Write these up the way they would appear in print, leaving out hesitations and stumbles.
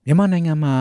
မြန်မာနိုင်ငံမှာ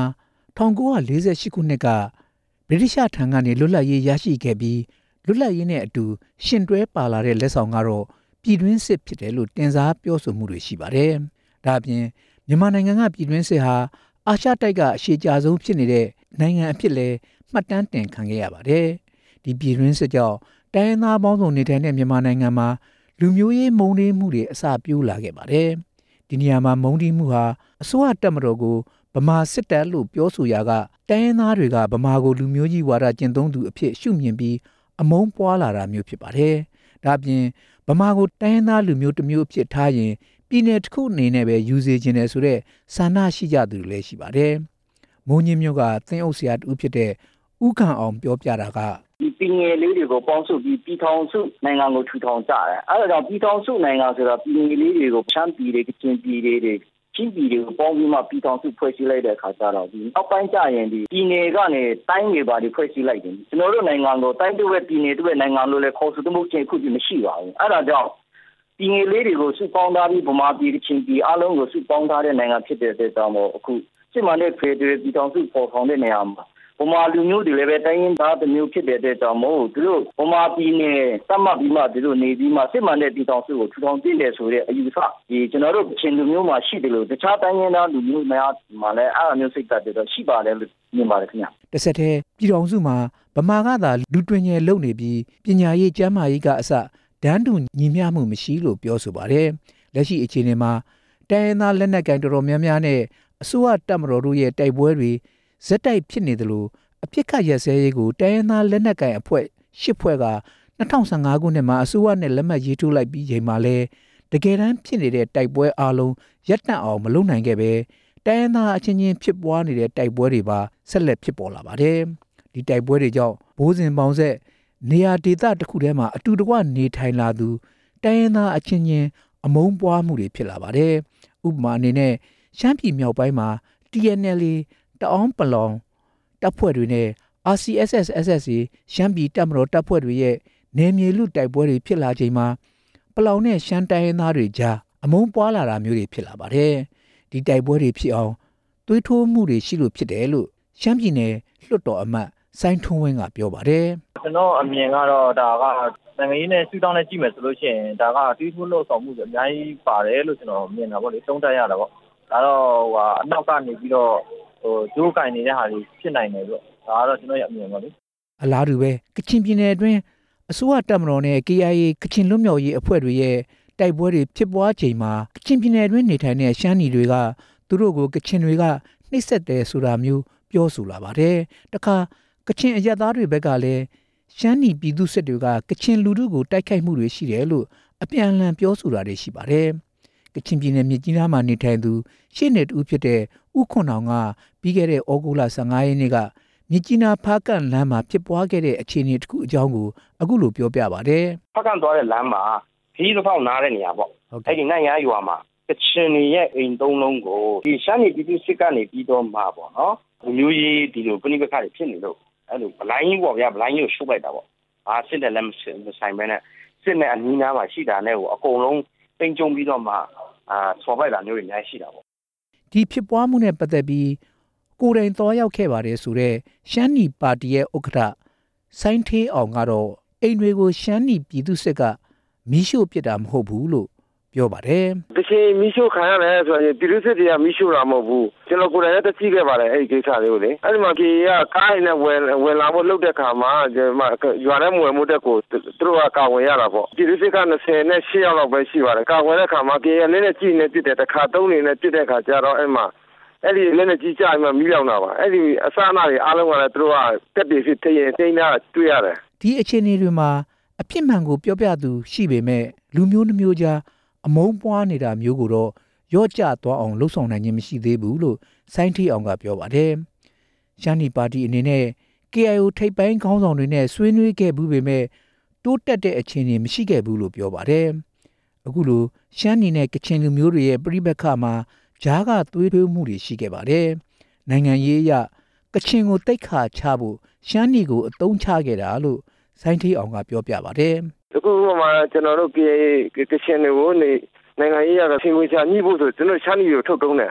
1948ခုနှစ်ကဗြိတိရှထံကနေလွတ်လပ်ရေးရရှိခဲ့ပြီးလွတ်လပ်ရေးနဲ့အတူရှင်တွဲပါလာတဲ့လက်ဆောင်ကတော့ပြည်တွင်းစစ်ဖြစ်တယ်လို့တင်စားပြောဆိုမှုတွေရှိပါတယ်။ဒါအပြင်မြန်မာနိုင်ငံကပြည်တွင်းစစ်ဟာအာရှတိုက်ကရှေ့ကျဆုံးဖြစ်နေတဲ့နိုင်ငံအဖြစ်လဲမှတ်တမ်းတင်ခံခဲ့ရပါတယ်။ဒီပြည်တွင်းစစ်ကြောင့်တိုင်းရင်းသားပေါင်းစုံနေထိုင်တဲ့မြန်မာနိုင်ငံမှာလူမျိုးရေးမုန်းတီးမှုတွေအစပြုလာခဲ့ပါတယ်။ဒီနေရာမှာမုန်းတီးမှုဟာအစိုးရတပ်မတော်ကိုဗမာစစ်တပ်လို့ပြောဆိုရာကတိုင်းရင်းသားတွေကဗမာကိုလူမျိုးကြီးဝါဒကျင့်သုံးသူအဖြစ်ရှုမြင်ပြီးအမုန်းပွားလာတာမျိုးဖြစ်ပါတယ်။ဒါပြင်ဗမာကိုတိုင်းရင်းသားလူမျိုးတစ်မျိုးအဖြစ်ထားရင်ပြည်နယ်တစ်ခုအနေနဲ့ပဲယူစေခြင်းတယ်ဆိုတဲ့ဆန္ဒရှိကြသူတွေလည်းရှိပါတယ်။မိုးညင်းမျိုးကသင်းအုပ်ဆရာတူဖြစ်တဲ့ဦးခံအောင်ပြောပြတာကဒီပြည်ငယ်လေးတွေကိုပေါင်းစုပြီးပြည်ထောင်စုနိုင်ငံကိုထူထောင်ကြတယ်။အဲဒါကြောင့်ပြည်ထောင်စုနိုင်ငံဆိုတော့ပြည်ငယ်လေးတွေကိုချမ်းပြည်တွေကချင်ပြည်တွေချင်းပြည်တွေကိုပေါင်းပြီးမှပြည်ထောင်စုဖွဲ့စည်းလိုက်တဲ့အခါကျတော့ဒီနောက်ပိုင်းကျရင်ဒီပြည်နယ်ကနေတိုင်းတွေပါဖွဲ့စည်းလိုက်တယ်ကျွန်တော်တို့နိုင်ငံကိုတိုင်းတွေပဲပြည်နယ်တွေပဲနိုင်ငံလို့လည်းခေါ်ဆိုမှုချင်းအခုမရှိပါဘူးအဲဒါကြောင့်ပြည်ငယ်လေးတွေကိုစုပေါင်းထားပြီးဗမာပြည်ချင်းပြည်အလုံးကိုစုပေါင်းထားတဲ့နိုင်ငံဖြစ်တဲ့အတွက်ကြောင့်အခုစစ်မှန်တဲ့ဖက်ဒရယ်ပြည်ထောင်စုပေါ်ဆောင်တဲ့နေရာမှာဗမာလူမျိုးတွေလည်းပဲတိုင်းရင်းသားတစ်မျိုးဖြစ်တဲ့အတွက်ကြောင့်မို့သူတို့ဗမာပြည်နယ်သတ်မှတ်ပြီးမှသူတို့နေပြီးမှစစ်မှန်တဲ့ပြည်ထောင်စုကိုထူထောင်ပြတယ်ဆိုတဲ့အယူဆဒီကျွန်တော်တို့ချင်းလူမျိုးမှာရှိတယ်လို့တခြားတိုင်းရင်းသားလူမျိုးများမှာလည်းအဲ့အမျိုးစိတ်ဓာတ်တွေရှိပါတယ်လို့မြင်ပါတယ်ခင်ဗျ။တစ်ဆက်တည်းပြည်ထောင်စုမှာဗမာကသာလူတွင်ငယ်လုပ်နေပြီးပညာရေးကျန်းမာရေးကအစဒန်းတူညီမျှမှုမရှိလို့ပြောဆိုပါတယ်။လက်ရှိအခြေအနေမှာတိုင်းရင်းသားလက်နက်ကိုင်တော်တော်များများနဲ့အစိုးရတပ်မတော်တို့ရဲ့တိုက်ပွဲတွေဇက်တိုက်ဖြစ်နေတယ်လို့အပြစ်ခတ်ရစဲရေးကိုတိုင်းရင်းသားလက်နက်ကိုင်အဖွဲ့၈ဖွဲ့က2015ခုနှစ်မှာအစိုးရနဲ့လက်မှတ်ရေးထိုးလိုက်ပြီးချိန်မှာလဲတကယ်တမ်းဖြစ်နေတဲ့တိုက်ပွဲအလုံးရပ်တန့်အောင်မလုပ်နိုင်ခဲ့ပဲတိုင်းရင်းသားအချင်းချင်းဖြစ်ပွားနေတဲ့တိုက်ပွဲတွေပါဆက်လက်ဖြစ်ပေါ်လာပါတယ်။ဒီတိုက်ပွဲတွေကြောင့်ဘိုးစဉ်ပေါင်းဆက်နေရာဒေသတစ်ခုထဲမှာအတူတကွနေထိုင်လာသူတိုင်းရင်းသားအချင်းချင်းအမုန်းပွားမှုတွေဖြစ်လာပါတယ်။ဥပမာအနေနဲ့ရှမ်းပြည်မြောက်ပိုင်းမှာ TNL တအောင်းပလောင်တပ်ဖွဲ့တွေနဲ့ RCSS/SSA ရှမ်းပြည်တပ်မတော်တပ်ဖွဲ့တွေရဲ့နယ်မြေလူတိုက်ပွဲတွေဖြစ်လာချိန်မှာပလောင်နဲ့ရှမ်းတိုင်းရင်းသားတွေကြားအမုန်းပွားလာတာမျိုးတွေဖြစ်လာပါတယ်။ဒီတိုက်ပွဲတွေဖြစ်အောင်သွေးထိုးမှုတွေရှိလို့ဖြစ်တယ်လို့ရှမ်းပြည်နယ်လွှတ်တော်အမတ်စိုင်းထွန်းဝင်းကပြောပါတယ်။ကျွန်တော်အမြင်ကတော့ဒါကနိုင်ငံရေးနဲ့စူးတောင်းနဲ့ကြည့်မယ်ဆိုလို့ရှိရင်ဒါကသွေးထိုးလို့ဆောင်မှုဆိုအများကြီးပါတယ်လို့ကျွန်တော်မြင်တာပေါ့လေသုံးသပ်ရတာပေါ့။ဒါတော့အနောက်ကနေပြီးတော့ဂျိုးကင်နေတဲ့ဟာတွေဖြစ်နိုင်တယ်လို့ဒါကတော့ကျွန်တော်ရဲ့အမြင်ပါလေအလားတူပဲကချင်ပြည်နယ်အတွင်းအစိုးရတပ်မတော်နဲ့ KIA ကချင်လွတ်မြောက်ရေးအဖွဲ့တွေရဲ့တိုက်ပွဲတွေဖြစ်ပွားချိန်မှာကချင်ပြည်နယ်အတွင်းနေထိုင်တဲ့ရှမ်းနီတွေကသူတို့ကိုကချင်တွေကနှိပ်စက်တယ်ဆိုတာမျိုးပြောဆိုလာပါတယ်တခါကချင်အရပ်သားတွေဘက်ကလည်းရှမ်းနီပြည်သူစစ်တွေကကချင်လူထုကိုတိုက်ခိုက်မှုတွေရှိတယ်လို့အပြန်အလှန်ပြောဆိုတာတွေရှိပါတယ်ကချင်ပြည်နယ်မြစ်ကြီးနားမှာနေထိုင်သူရှေ့နေတူဖြစ်တဲ့ဦးခွန်အောင်ကပြီးခဲ့တဲ့ဩဂုတ်လ15ရက်နေ့ကမြစ်ကြီးနားဖားကန့်လမ်းမှာဖြစ်ပွားခဲ့တဲ့အခြေအနေတစ်ခုအကြောင်းကိုအခုလိုပြောပြပါတယ်ဖားကန့်သွားတဲ့လမ်းမှာခီးတစ်ဖောက်နားတဲ့နေရာပေါ့အဲ့ဒီနိုင်ရရွာမှာကချင်တွေရဲ့အိမ်သုံးလုံးကိုဒီရှမ်းပြည်ပြည်သူစစ်ကနေပြီးတော့မှာပေါ့နော်လူမျိုးရေးဒီလိုပဏိပက္ခတွေဖြစ်နေလို့အဲ့လိုဗလိုင်းကြီးပေါ့ဗျာဗလိုင်းကြီးကိုရှုပ်လိုက်တာပေါ့စစ်တဲ့လက်မဆိုင်ပဲနဲ့စစ်နဲ့အနီးနားမှာရှိတာနဲ့ကိုအကုန်လုံးပိန်ကြုံပြီးတော့မှဆော်ပိုက်တာမျိုးတွေအများကြီးရှိတာပေါ့ဒီဖြစ်ပွားမှုနဲ့ပတ်သက်ပြီးကိုယ်တိုင်သွားရောက်ခဲ့ပါတယ်ဆိုတော့ရှမ်းနီပါတီရဲ့ဥက္ကဋ္ဌစိုင်းထေးအောင်ကတော့အိမ်တွေကိုရှမ်းနီပြည်သူစစ်ကမီးရှို့ပစ်တာမဟုတ်ဘူးလို့ပြောပါတယ်တချင်မီးရှို့ခံရတယ်ဆိုရင်ပြည်သူစစ်တွေကမီးရှို့တာမဟုတ်ဘူးကျွန်တော်ကိုယ်တိုင်လည်းသိခဲ့ပါတယ်အဲ့ဒီကိစ္စလေးကိုလေအဲ့ဒီမှာကေကကားနဲ့ဝင်လာဖို့လုပ်တဲ့ခါမှာရွာထဲဝင်မှုတက်ကိုသူတို့ကကာဝယ်ရတာပေါ့ပြည်သူစစ်က28ယောက်လောက်ပဲရှိပါတယ်ကာဝယ်တဲ့ခါမှာကေကလည်းနဲ့ကြည့်နေပြစ်တယ်တစ်ခါသုံးနေနဲ့ပြစ်တဲ့ခါကျတော့အဲ့မှာအဲ့ဒီလည်းနဲ့ကြီးကြမှမီးလောင်တာပါအဲ့ဒီအစအနတွေအားလုံးကလည်းသူတို့ကတက်ပြီးဖြစ်ထိရင်တိန်းတာတွေ့ရတယ်ဒီအခြေအနေတွေမှာအဖြစ်မှန်ကိုပြောပြသူရှိပေမဲ့လူမျိုးနှမျိုးကြားအမုန်းပွားနေတာမျိုးကိုတော့ရော့ကျသွားအောင်လှုံ့ဆော်နိုင်ခြင်းမရှိသေးဘူးလို့စိုင်းထီအောင်ကပြောပါတယ်ရှမ်းနီပါတီအနေနဲ့ KIO ထိပ်ပိုင်းခေါင်းဆောင်တွေနဲ့ဆွေးနွေးခဲ့ဘူးပေမဲ့တိုးတက်တဲ့အခြေအနေမရှိခဲ့ဘူးလို့ပြောပါတယ်အခုလိုရှမ်းနီနဲ့ကချင်လူမျိုးတွေရဲ့ပြိပက္ခမှာဂျားကသွေးထွေးမှုတွေရှိခဲ့ပါတယ်နိုင်ငံရေးအရကချင်ကိုတိတ်ခါချဖို့ရှမ်းနီကိုအသုံးချခဲ့တာလို့စိုင်းထီအောင်ကပြောပြပါတယ်အခုမှကျွန်တော်တို့ကချင်တွေကိုနိုင်ငံရေးရကဆင်ဝင်ချညှိဖို့ဆိုကျွန်တော်ရှမ်းနီကိုထုတ်တုံးတယ်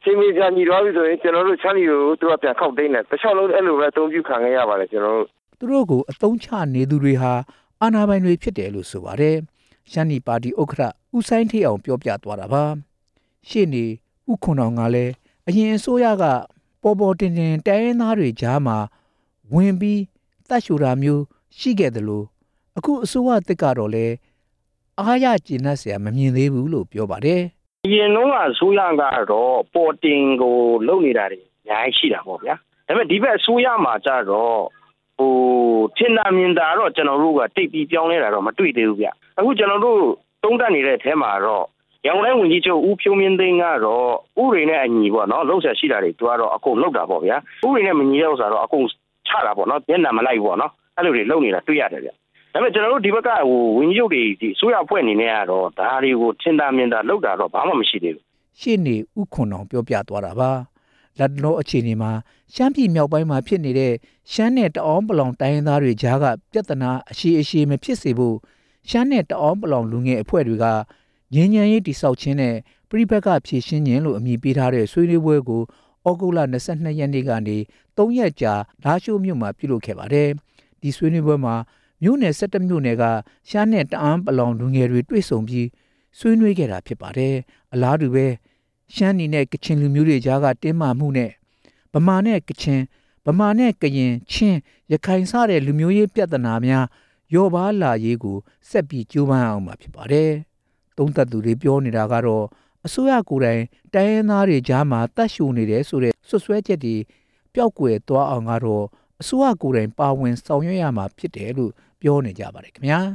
ချင်းမီကြာညီသွားပြီဆိုရင်ကျွန်တော်တို့ချမ်းလီကိုသူကပြန်ခောက်သိမ်းတယ်တစ်ချောင်းလုံးအဲ့လိုပဲအသုံးပြုခံခဲ့ရပါတယ်ကျွန်တော်တို့သူတို့ကိုအသုံးချနေသူတွေဟာအာဏာပိုင်တွေဖြစ်တယ်လို့ဆိုပါတယ်ရှမ်းနီပါတီဥက္ကဋ္ဌဦးဆိုင်ထေးအောင်ပြောပြသွားတာပါရှေ့နေဥခွန်အောင်ကလည်းအရင်အစိုးရကပေါ်ပေါ်တင်တင်တိုင်းရင်းသားတွေကြားမှာဝင်ပြီးတတ်ရှိုတာမျိုးရှိခဲ့တယ်လို့အခုအစိုးရတစ်ကတော့လေအားရကျဉ်းတ်ဆရာမမြင်သေးဘူးလို့ပြောပါတယ်အရင်တော့အစိုးရကတော့ပေါ်တင်ကိုလုပ်နေတာတွေအများကြီးရှိတာပေါ့ဗျာဒါပေမဲ့ဒီဘက်အစိုးရမှာကြတော့ထင်သာမြင်သာတော့ကျွန်တော်တို့ကတိတ်ပြီးပြောင်းလဲတာတော့မတွေ့သေးဘူးဗျအခုကျွန်တော်တို့တုံးတက်နေတဲ့အထဲမှာတော့ရောင်တိုင်းဝင်ကြီးချုပ်ဦးဖြိုးမင်းသိန်းကတော့ဥရိနဲ့အညီပေါ့နော်လှုပ်ရှားရှိတာတွေသူကတော့အကုန်လှုပ်တာပေါ့ဗျာဥရိနဲ့မညီတဲ့ဥစ္စာတော့အကုန်ချတာပေါ့နော်မျက်နှာမလိုက်ဘူးပေါ့နော်အဲ့လိုတွေလှုပ်နေတာတွေ့ရတယ်ဗျဒါပေမဲ့ကျွန်တော်တို့ဒီဘက်ကဝင်ကြီးချုပ်တွေဒီအစိုးရအဖွဲ့အနေနဲ့ကတော့ဒါတွေကိုထင်သာမြင်သာလှုပ်တာတော့ဘာမှမရှိသေးဘူးရှေ့နေဥခွန်အောင်ပြောပြသွားတာပါလက်လောအခြေအနေမှာရှမ်းပြည်မြောက်ပိုင်းမှာဖြစ်နေတဲ့ရှမ်းနဲ့တအောင်းပလောင်တိုင်းရင်းသားတွေကြားကပြဿနာအရှိမဖြစ်စေဖို့ရှမ်းနဲ့တအောင်းပလောင်လူငယ်အဖွဲ့တွေကငြိမ်းချမ်းရေးတိစောက်ခြင်းနဲ့ပြည်ပကဖြည့်ရှင်းခြင်းလို့အမည်ပေးထားတဲ့ဆွေးနွေးပွဲကိုဩဂုတ်လ22ရက်နေ့ကနေ3ရက်ကြာလာရှိုးမြို့မှာပြုလုပ်ခဲ့ပါတယ်ဒီဆွေးနွေးပွဲမှာမြို့နယ်17မြို့နယ်ကရှမ်းနဲ့တအောင်းပလောင်လူငယ်တွေတွေ့ဆုံပြီးဆွေးနွေးခဲ့တာဖြစ်ပါတယ်အလားတူပဲရှမ်းနီနဲ့ကချင်လူမျိုးတွေကြားကတင်းမာမှုနဲ့ဗမာနဲ့ကချင်ဗမာနဲ့ကရင်ချင်းရခိုင်စတဲ့လူမျိုးရေးပြဿနာများရောပါလာရေးကိုဆက်ပြီးကြိုးပမ်းအောင်မှာဖြစ်ပါတယ်။သုံးသပ်သူတွေပြောနေတာကတော့အစိုးရကိုယ်တိုင်တိုင်းရင်းသားတွေကြားမှာတတ်ရှိုနေတယ်ဆိုတဲ့ဆွဆွဲချက်တွေပျောက်ကွယ်သွားအောင်ကတော့အစိုးရကိုယ်တိုင်ပါဝင်ဆောင်ရွက်ရမှာဖြစ်တယ်လို့ပြောနေကြပါတယ်ခင်ဗျာ။